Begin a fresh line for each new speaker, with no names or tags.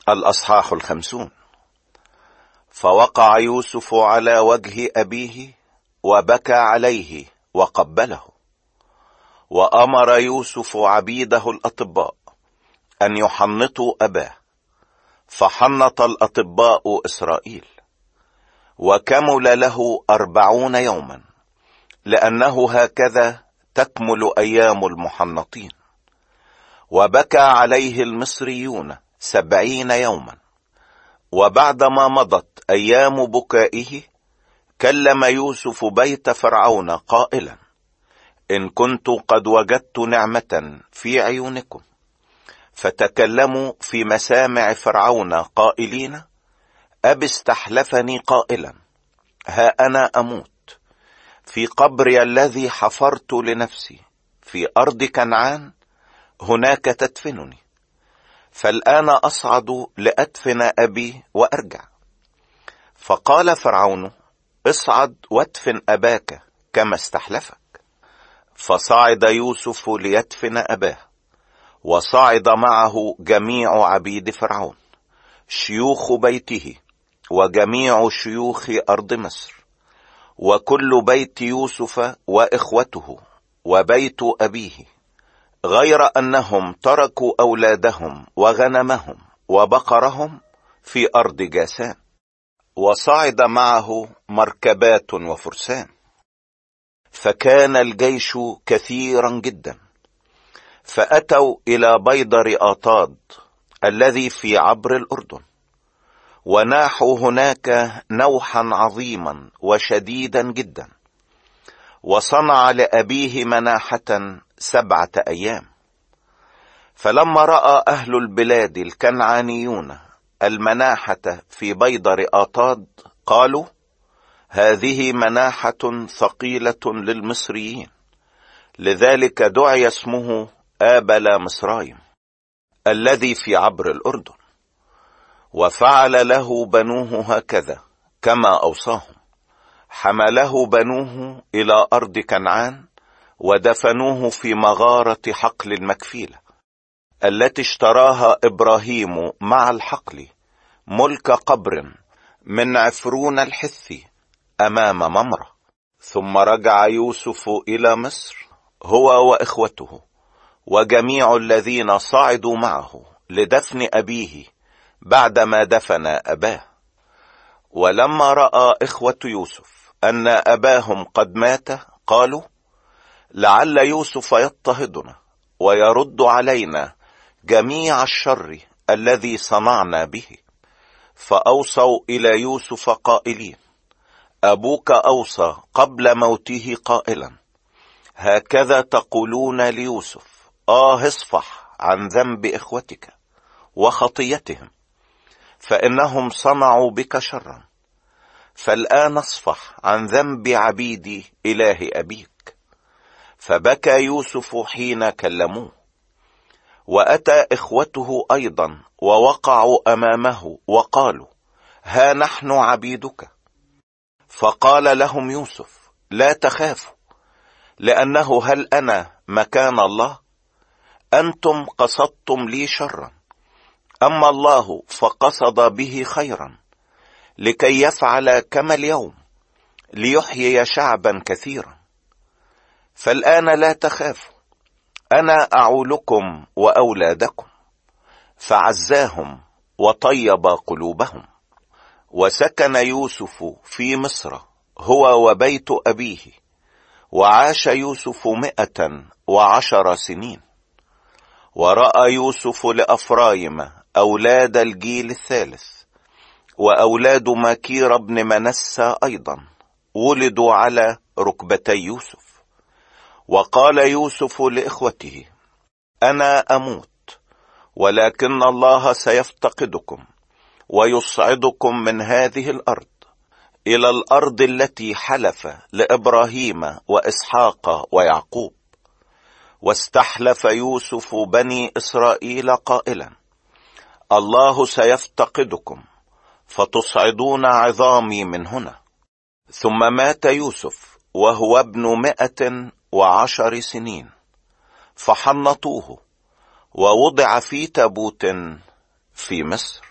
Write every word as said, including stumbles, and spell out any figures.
الأصحاح الخمسون. فوقع يوسف على وجه أبيه وبكى عليه وقبله، وأمر يوسف عبيده الأطباء أن يحنطوا أباه، فحنط الأطباء إسرائيل، وكمل له أربعون يوما، لأنه هكذا تكمل أيام المحنطين. وبكى عليه المصريون سبعين يوما. وبعدما مضت أيام بكائه كلم يوسف بيت فرعون قائلا: إن كنت قد وجدت نعمة في عيونكم، فتكلموا في مسامع فرعون قائلين: أبي استحلفني قائلا: ها أنا أموت في قبري الذي حفرت لنفسي في أرض كنعان، هناك تدفنني. فالآن أصعد لأدفن أبي وأرجع. فقال فرعون: اصعد وادفن أباك كما استحلفك. فصعد يوسف ليدفن أباه، وصعد معه جميع عبيد فرعون، شيوخ بيته وجميع شيوخ أرض مصر، وكل بيت يوسف وإخوته وبيت أبيه، غير أنهم تركوا أولادهم وغنمهم وبقرهم في أرض جاسان. وصعد معه مركبات وفرسان، فكان الجيش كثيرا جدا. فأتوا إلى بيضر آطاد الذي في عبر الأردن، وناحوا هناك نوحا عظيما وشديدا جدا، وصنع لأبيه مناحة سبعة أيام. فلما رأى أهل البلاد الكنعانيون المناحة في بيضر آطاد قالوا: هذه مناحة ثقيلة للمصريين، لذلك دعي اسمه آبل مصرايم الذي في عبر الأردن. وفعل له بنوه هكذا كما أوصاهم، حمله بنوه إلى أرض كنعان، ودفنوه في مغارة حقل المكفيلة التي اشتراها إبراهيم مع الحقل، ملك قبر من عفرون الحثي أمام ممرة. ثم رجع يوسف إلى مصر هو وإخوته وجميع الذين صعدوا معه لدفن أبيه بعدما دفن أباه. ولما رأى إخوة يوسف أن أباهم قد مات قالوا: لعل يوسف يضطهدنا ويرد علينا جميع الشر الذي صنعنا به. فأوصوا إلى يوسف قائلين: أبوك أوصى قبل موته قائلا: هكذا تقولون ليوسف: آه اصفح عن ذنب إخوتك وخطيتهم، فإنهم صنعوا بك شرا. فالآن اصفح عن ذنب عبيد إله أبيك. فبكى يوسف حين كلموه. وأتى إخوته أيضا ووقعوا أمامه وقالوا: ها نحن عبيدك. فقال لهم يوسف: لا تخافوا، لأنه هل أنا مكان الله؟ أنتم قصدتم لي شرا، أما الله فقصد به خيرا، لكي يفعل كما اليوم، ليحيي شعبا كثيرا. فالآن لا تخافوا، أنا أعولكم وأولادكم. فعزاهم وطيب قلوبهم. وسكن يوسف في مصر هو وبيت أبيه، وعاش يوسف مئة وعشر سنين. ورأى يوسف لأفرايم أولاد الجيل الثالث، وأولاد ماكير بن منسى أيضا ولدوا على ركبتي يوسف. وقال يوسف لإخوته: أنا أموت، ولكن الله سيفتقدكم ويصعدكم من هذه الأرض إلى الأرض التي حلف لإبراهيم وإسحاق ويعقوب. واستحلف يوسف بني إسرائيل قائلا: الله سيفتقدكم فتصعدون عظامي من هنا. ثم مات يوسف وهو ابن مئة وعشر سنين، فحنطوه ووضع في تابوت في مصر.